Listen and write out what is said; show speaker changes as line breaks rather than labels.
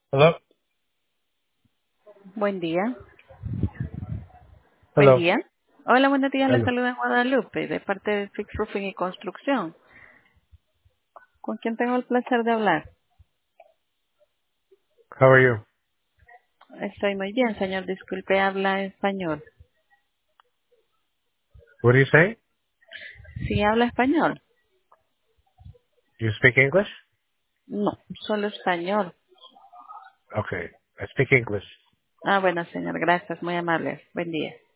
Hello?
Buen día. Buen
Hello.
día. Hola, buenos días. Le
Hello.
saluda Guadalupe, de parte de Fix Roofing y Construcción. ¿Con quién tengo el placer de hablar?
How are you?
Estoy muy bien, señor. Disculpe, habla español.
What do you say?
¿Sí habla español?
You speak English?
No, solo español.
Okay. I speak English.
Ah, bueno, señor. Gracias. Muy amable. Buen día.